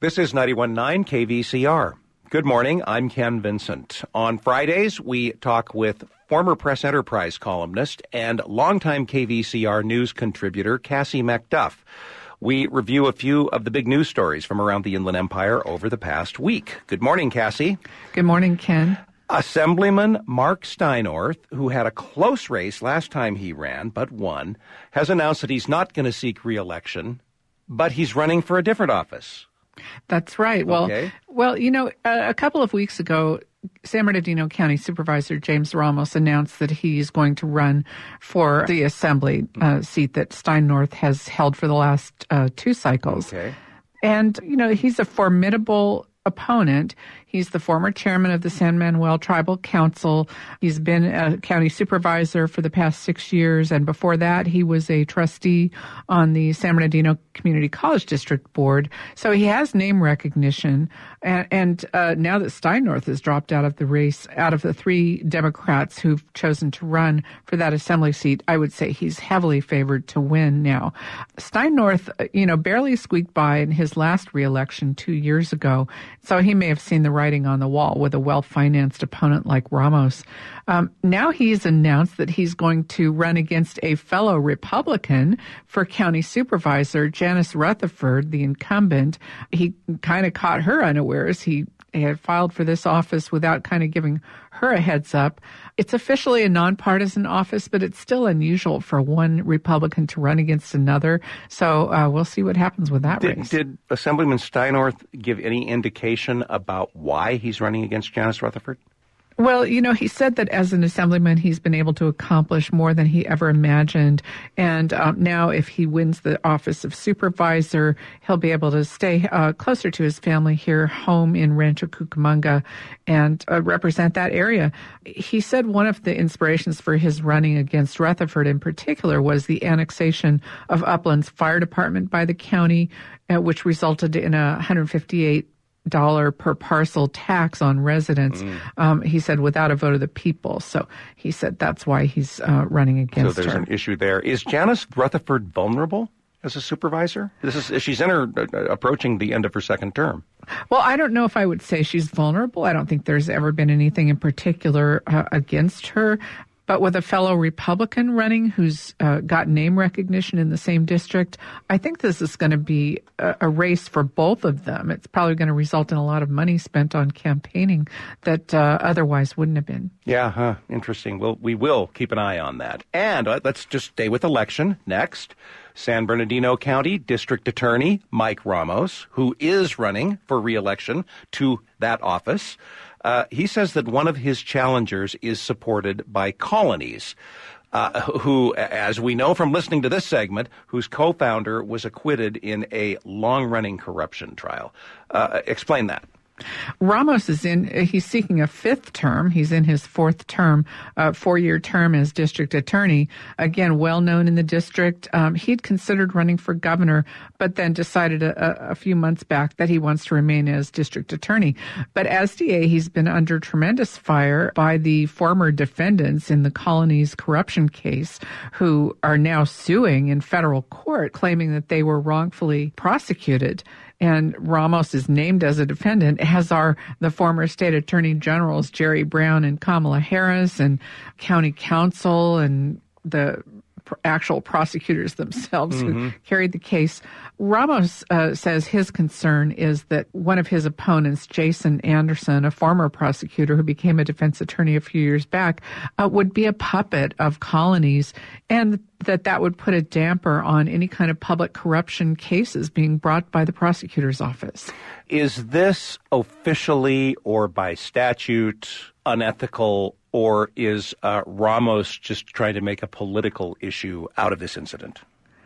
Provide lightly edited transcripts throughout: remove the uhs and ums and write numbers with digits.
This is 91.9 KVCR. Good morning, I'm Ken Vincent. On Fridays, we talk with former Press Enterprise columnist and longtime KVCR news contributor Cassie McDuff. We review a few of the big news stories from around the Inland Empire over the past week. Good morning, Cassie. Good morning, Ken. Assemblyman Mark Steinorth, who had a close race last time he ran but won, has announced that he's not going to seek re-election, but he's running for a different office. That's right. Well, a couple of weeks ago, San Bernardino County Supervisor James Ramos announced that he's going to run for the Assembly seat that Steinorth has held for the last two cycles. Okay. And, he's a formidable opponent. He's the former chairman of the San Manuel Tribal Council. He's been a county supervisor for the past 6 years, and before that, he was a trustee on the San Bernardino Community College District Board. So he has name recognition, and now that Steinorth has dropped out of the race, out of the three Democrats who've chosen to run for that assembly seat, I would say he's heavily favored to win now. Steinorth, barely squeaked by in his last re-election 2 years ago, so he may have seen the writing on the wall with a well-financed opponent like Ramos. Now he's announced that he's going to run against a fellow Republican for county supervisor, Janice Rutherford, the incumbent. He kind of caught her unawares. He had filed for this office without kind of giving her a heads up. It's officially a nonpartisan office, but it's still unusual for one Republican to run against another. So we'll see what happens with that race. Did Assemblyman Steinorth give any indication about why he's running against Janice Rutherford? Well, he said that as an assemblyman, he's been able to accomplish more than he ever imagined. And now if he wins the office of supervisor, he'll be able to stay closer to his family here, home in Rancho Cucamonga, and represent that area. He said one of the inspirations for his running against Rutherford in particular was the annexation of Upland's fire department by the county, which resulted in a $158 per parcel tax on residents, he said, without a vote of the people. So he said that's why he's running against her. So there's an issue there. Is Janice Rutherford vulnerable as a supervisor? She's approaching the end of her second term. Well, I don't know if I would say she's vulnerable. I don't think there's ever been anything in particular against her. But with a fellow Republican running who's got name recognition in the same district, I think this is going to be a race for both of them. It's probably going to result in a lot of money spent on campaigning that otherwise wouldn't have been. Yeah, interesting. Well, we will keep an eye on that. And let's just stay with election next. San Bernardino County District Attorney Mike Ramos, who is running for re-election to that office, he says that one of his challengers is supported by Colonies, who, as we know from listening to this segment, whose co-founder was acquitted in a long-running corruption trial. Explain that. Ramos he's seeking a fifth term. He's in his fourth term, 4-year term as district attorney. Again, well known in the district. He'd considered running for governor, but then decided a few months back that he wants to remain as district attorney. But as DA, he's been under tremendous fire by the former defendants in the Colonies corruption case, who are now suing in federal court, claiming that they were wrongfully prosecuted. And Ramos is named as a defendant, as are the former state attorney generals Jerry Brown and Kamala Harris, and county counsel and the actual prosecutors themselves who carried the case. Ramos says his concern is that one of his opponents, Jason Anderson, a former prosecutor who became a defense attorney a few years back, would be a puppet of Colonies, and that would put a damper on any kind of public corruption cases being brought by the prosecutor's office. Is this officially or by statute unethical, or is Ramos just trying to make a political issue out of this incident?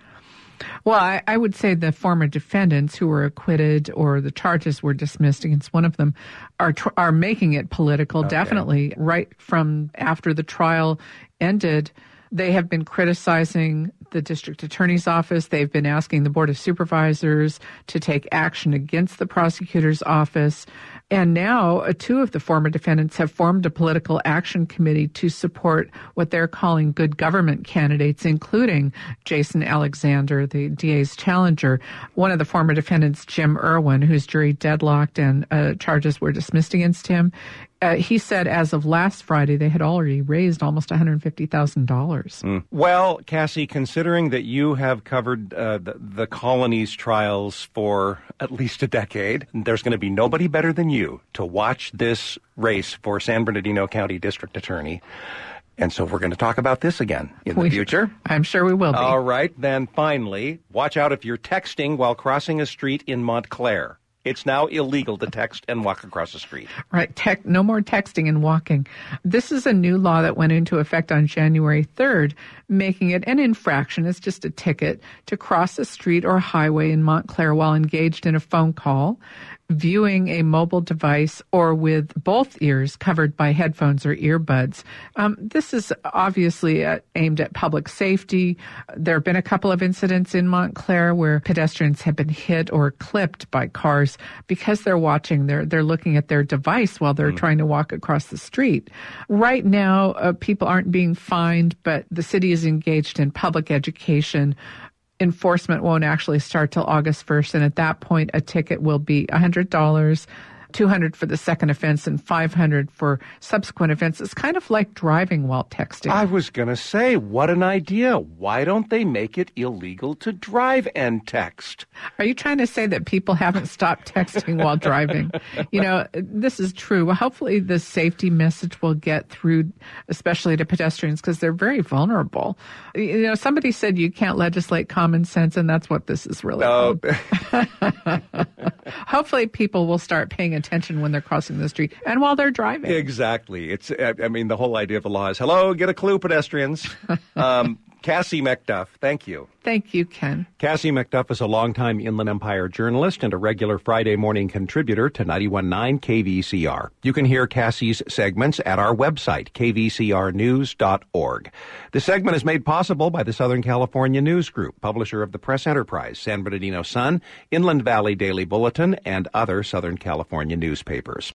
Well, I would say the former defendants who were acquitted or the charges were dismissed against one of them are making it political, okay. Definitely. Right from after the trial ended, they have been criticizing the district attorney's office. They've been asking the Board of Supervisors to take action against the prosecutor's office. And now two of the former defendants have formed a political action committee to support what they're calling good government candidates, including Jason Alexander, the DA's challenger. One of the former defendants, Jim Irwin, whose jury deadlocked and charges were dismissed against him, he said as of last Friday, they had already raised almost $150,000. Well, Cassie, considering that you have covered the colony's trials for at least a decade, there's going to be nobody better than you to watch this race for San Bernardino County District Attorney. And so we're going to talk about this again in the future. I'm sure we will be. All right. Then finally, watch out if you're texting while crossing a street in Montclair. It's now illegal to text and walk across the street. Right. No more texting and walking. This is a new law that went into effect on January 3rd, making it an infraction. It's just a ticket to cross a street or highway in Montclair while engaged in a phone call, viewing a mobile device, or with both ears covered by headphones or earbuds. This is obviously aimed at public safety. There have been a couple of incidents in Montclair where pedestrians have been hit or clipped by cars because they're watching, they're looking at their device while they're trying to walk across the street. Right now, people aren't being fined, but the city is engaged in public education. Enforcement won't actually start till August 1st, and at that point, a ticket will be $100, $200 for the second offense, and $500 for subsequent offense. It's kind of like driving while texting. I was going to say, what an idea. Why don't they make it illegal to drive and text? Are you trying to say that people haven't stopped texting while driving? You know, this is true. Well, hopefully the safety message will get through, especially to pedestrians, because they're very vulnerable. You know, somebody said you can't legislate common sense, and that's what this is really about. Hopefully people will start paying attention when they're crossing the street and while they're driving. Exactly. The whole idea of the law is, hello, get a clue, pedestrians. Cassie McDuff, thank you. Thank you, Ken. Cassie McDuff is a longtime Inland Empire journalist and a regular Friday morning contributor to 91.9 KVCR. You can hear Cassie's segments at our website, kvcrnews.org. The segment is made possible by the Southern California News Group, publisher of the Press Enterprise, San Bernardino Sun, Inland Valley Daily Bulletin, and other Southern California newspapers.